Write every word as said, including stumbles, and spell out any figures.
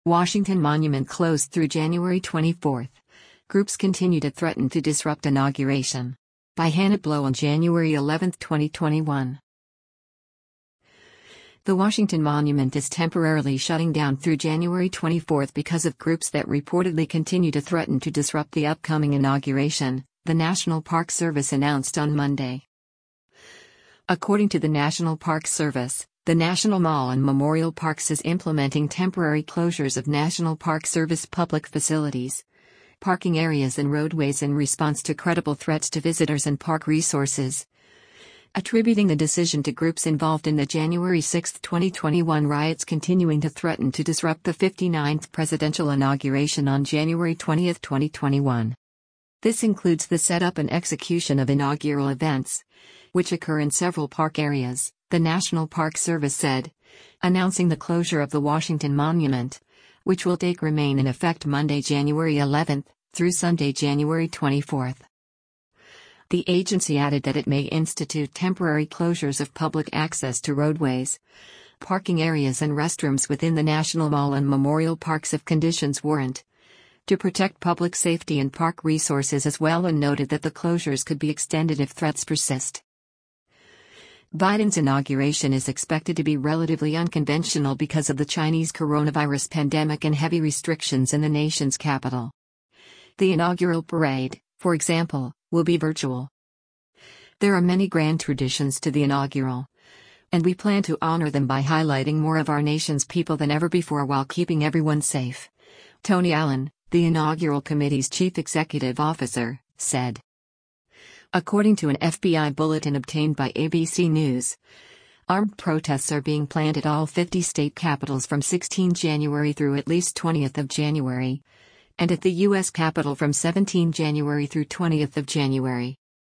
Washington Monument closed through January twenty-fourth. Groups continue to threaten to disrupt inauguration. By Hannah Blow on January eleventh, twenty twenty-one. The Washington Monument is temporarily shutting down through January twenty-fourth because of groups that reportedly continue to threaten to disrupt the upcoming inauguration, the National Park Service announced on Monday. According to the National Park Service, the National Mall and Memorial Parks is implementing temporary closures of National Park Service public facilities, parking areas and roadways in response to credible threats to visitors and park resources, attributing the decision to groups involved in the January sixth, twenty twenty-one riots continuing to threaten to disrupt the fifty-ninth presidential inauguration on January twentieth, twenty twenty-one. This includes the setup and execution of inaugural events, which occur in several park areas, the National Park Service said, announcing the closure of the Washington Monument, which will take remain in effect Monday, January eleventh, through Sunday, January twenty-fourth. The agency added that it may institute temporary closures of public access to roadways, parking areas and restrooms within the National Mall and Memorial Parks if conditions warrant, to protect public safety and park resources as well, and noted that the closures could be extended if threats persist. Biden's inauguration is expected to be relatively unconventional because of the Chinese coronavirus pandemic and heavy restrictions in the nation's capital. The inaugural parade, for example, will be virtual. There are many grand traditions to the inaugural, and we plan to honor them by highlighting more of our nation's people than ever before while keeping everyone safe, Tony Allen, the inaugural committee's chief executive officer, said. According to an F B I bulletin obtained by A B C News, armed protests are being planned at all fifty state capitals from sixteenth of January through at least twentieth of January, and at the U S Capitol from seventeenth of January through twentieth of January.